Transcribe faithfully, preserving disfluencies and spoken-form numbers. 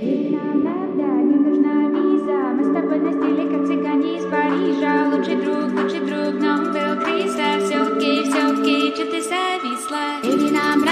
Ведь нам правда не нужна виза. Мы с тобой на стиле, как цыгане из Парижа. Лучший друг, лучший друг, но он был Криса. Все окей, все окей, что ты зависла? Ведь нам